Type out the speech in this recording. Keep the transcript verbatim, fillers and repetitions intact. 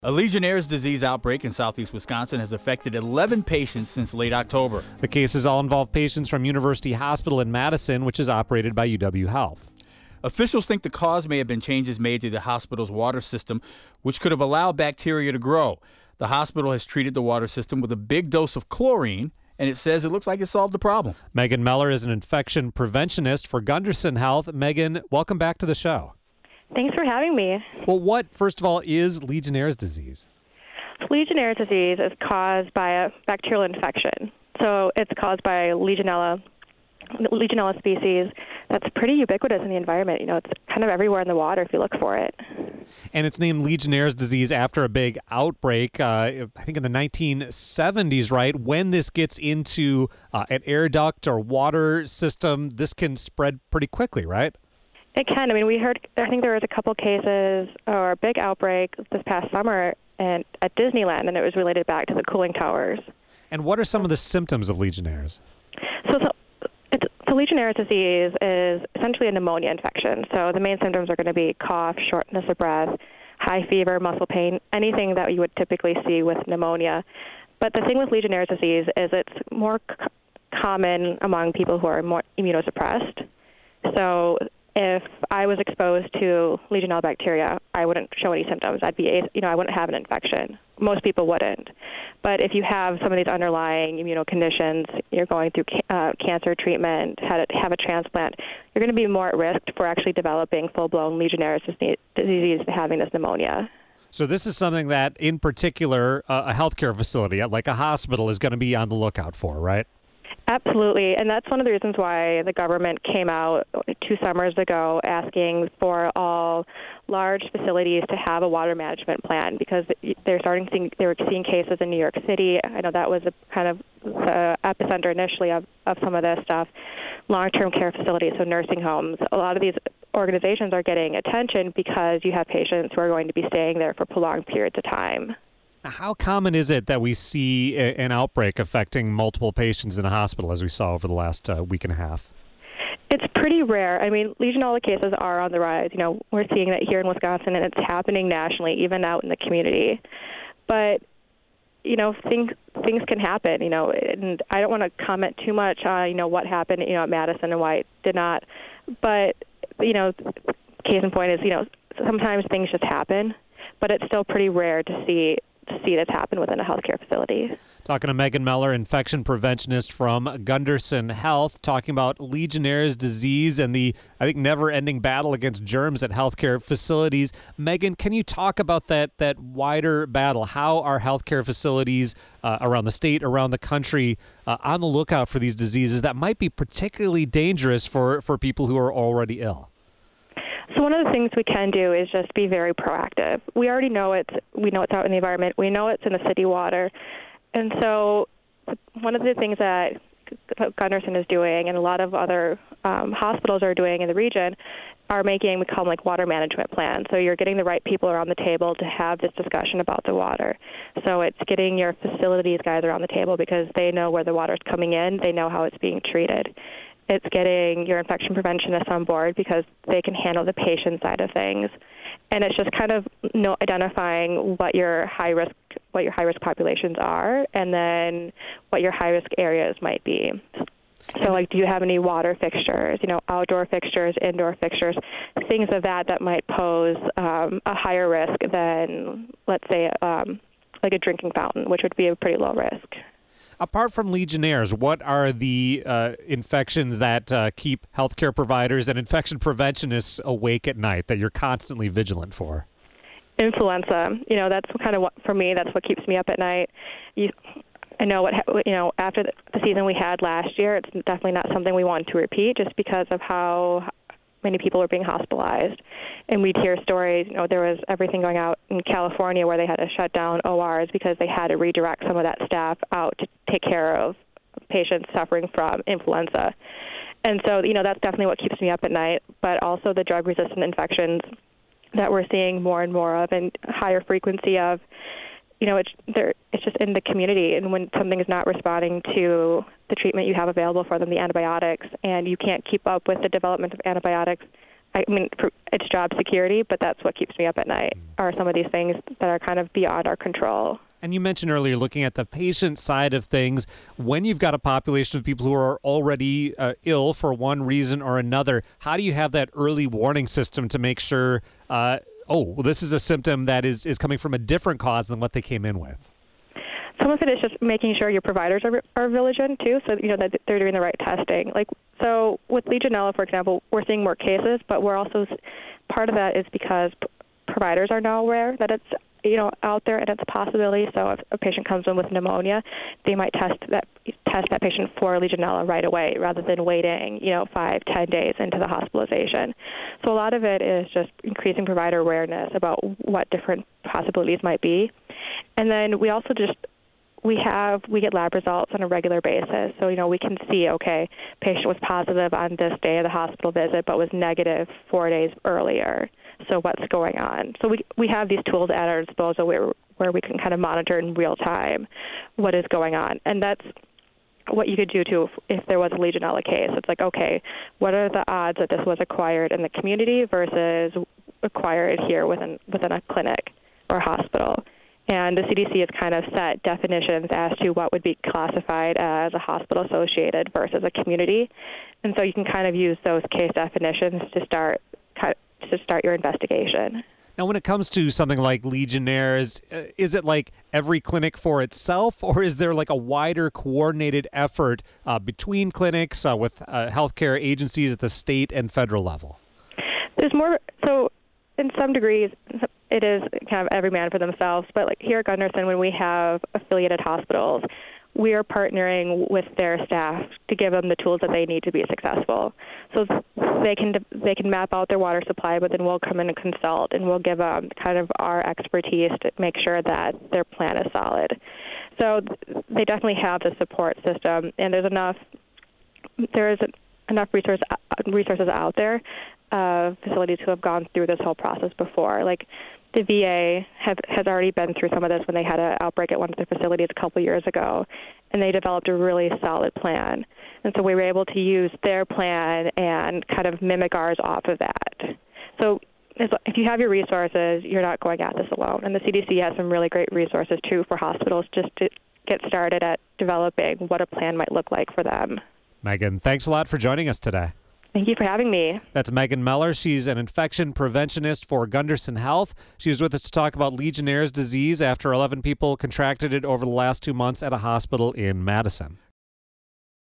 A Legionnaire's disease outbreak in southeast Wisconsin has affected eleven patients since late October. The cases all involve patients from University Hospital in Madison, which is operated by U W Health. Officials think the cause may have been changes made to the hospital's water system, which could have allowed bacteria to grow. The hospital has treated the water system with a big dose of chlorine, and it says it looks like it solved the problem. Megan Meller is an infection preventionist for Gunderson Health. Megan, welcome back to the show. Thanks for having me. Well, what, first of all, is Legionnaire's disease? Legionnaire's disease is caused by a bacterial infection. So it's caused by Legionella, Legionella species that's pretty ubiquitous in the environment. You know, it's kind of everywhere in the water if you look for it. And it's named Legionnaire's disease after a big outbreak, uh, I think in the nineteen seventies, right? When this gets into uh, an air duct or water system, this can spread pretty quickly, right? It can. I mean, we heard, I think there was a couple cases or a big outbreak this past summer and at Disneyland, and it was related back to the cooling towers. And what are some of the symptoms of Legionnaire's? So, so it's, the Legionnaire's disease is essentially a pneumonia infection. So the main symptoms are going to be cough, shortness of breath, high fever, muscle pain, anything that you would typically see with pneumonia. But the thing with Legionnaire's disease is it's more c- common among people who are more immunosuppressed. So if I was exposed to Legionella bacteria, I wouldn't show any symptoms. I'd be, you know, I wouldn't have an infection. Most people wouldn't. But if you have some of these underlying immunoconditions, you're going through uh, cancer treatment, had a, have a transplant, you're going to be more at risk for actually developing full-blown Legionnaire's disease and having this pneumonia. So this is something that, in particular, uh, a healthcare facility, like a hospital, is going to be on the lookout for, right? Absolutely, and that's one of the reasons why the government came out two summers ago asking for all large facilities to have a water management plan, because they're starting to see, they were seeing cases in New York City. I know that was a kind of the epicenter initially of, of some of this stuff. Long-term care facilities, so nursing homes. A lot of these organizations are getting attention because you have patients who are going to be staying there for prolonged periods of time. How common is it that we see a, an outbreak affecting multiple patients in a hospital, as we saw over the last uh, week and a half? It's pretty rare. I mean, Legionella cases are on the rise. You know, we're seeing that here in Wisconsin, and it's happening nationally, even out in the community. But, you know, things things can happen, you know, and I don't want to comment too much on, you know, what happened, you know, at Madison and why it did not. But, you know, case in point is, you know, sometimes things just happen, but it's still pretty rare to see to see this happen within a healthcare facility. Talking to Megan Meller, infection preventionist from Gunderson Health, talking about Legionnaire's disease and the, I think, never-ending battle against germs at healthcare facilities. Megan, can you talk about that that wider battle? How are healthcare facilities uh, around the state, around the country, uh, on the lookout for these diseases that might be particularly dangerous for, for people who are already ill? So one of the things we can do is just be very proactive. We already know it's we know it's out in the environment. We know it's in the city water. And so one of the things that Gunderson is doing and a lot of other um, hospitals are doing in the region are making, we call them like water management plans. So you're getting the right people around the table to have this discussion about the water. So it's getting your facilities guys around the table because they know where the water's coming in. They know how it's being treated. It's getting your infection preventionists on board because they can handle the patient side of things. And it's just kind of you know, identifying what your high risk what your high risk populations are and then what your high risk areas might be. So like do you have any water fixtures, you know, outdoor fixtures, indoor fixtures, things of that that might pose um, a higher risk than, let's say, um, like a drinking fountain, which would be a pretty low risk. Apart from Legionnaire's, what are the uh, infections that uh, keep healthcare providers and infection preventionists awake at night that you're constantly vigilant for? Influenza. You know, that's kind of what, for me, that's what keeps me up at night. You, I know what, you know, after the season we had last year, it's definitely not something we want to repeat just because of how many people were being hospitalized. And we'd hear stories, you know, there was everything going out in California where they had to shut down O Rs because they had to redirect some of that staff out to take care of patients suffering from influenza. And so, you know, that's definitely what keeps me up at night, but also the drug-resistant infections that we're seeing more and more of and higher frequency of. You know, it's there. It's just in the community, and when something is not responding to the treatment you have available for them, the antibiotics, and you can't keep up with the development of antibiotics I mean, it's job security, but that's what keeps me up at night, are some of these things that are kind of beyond our control. And you mentioned earlier looking at the patient side of things. When you've got a population of people who are already uh, ill for one reason or another, how do you have that early warning system to make sure, uh, oh, well, this is a symptom that is, is coming from a different cause than what they came in with? Some of it is just making sure your providers are, are vigilant, too, so you know that they're doing the right testing. Like, so with Legionella, for example, we're seeing more cases, but we're also, part of that is because p- providers are now aware that it's, you know, out there and it's a possibility. So if a patient comes in with pneumonia, they might test that test that patient for Legionella right away rather than waiting, you know, five, ten days into the hospitalization. So a lot of it is just increasing provider awareness about what different possibilities might be. And then we also just We have, we get lab results on a regular basis. So, you know, we can see, okay, patient was positive on this day of the hospital visit, but was negative four days earlier. So what's going on? So we we have these tools at our disposal where, where we can kind of monitor in real time what is going on. And that's what you could do, too, if, if there was a Legionella case. It's like, okay, what are the odds that this was acquired in the community versus acquired here within within a clinic or a hospital? And the C D C has kind of set definitions as to what would be classified as a hospital-associated versus a community. And so you can kind of use those case definitions to start to start your investigation. Now, when it comes to something like Legionnaires, uh, is it like every clinic for itself, or is there like a wider coordinated effort uh, between clinics uh, with uh, healthcare agencies at the state and federal level? There's more. So in some degrees, it is kind of every man for themselves. But like here at Gundersen, when we have affiliated hospitals, we are partnering with their staff to give them the tools that they need to be successful. So they can they can map out their water supply, but then we'll come in and consult, and we'll give them kind of our expertise to make sure that their plan is solid. So they definitely have the support system, and there's enough there is enough resource, resources out there of facilities who have gone through this whole process before. Like the V A have, has already been through some of this when they had an outbreak at one of their facilities a couple years ago, and they developed a really solid plan. And so we were able to use their plan and kind of mimic ours off of that. So if you have your resources, you're not going at this alone. And the C D C has some really great resources, too, for hospitals just to get started at developing what a plan might look like for them. Megan, thanks a lot for joining us today. Thank you for having me. That's Megan Meller. She's an infection preventionist for Gundersen Health. She was with us to talk about Legionnaire's disease after eleven people contracted it over the last two months at a hospital in Madison.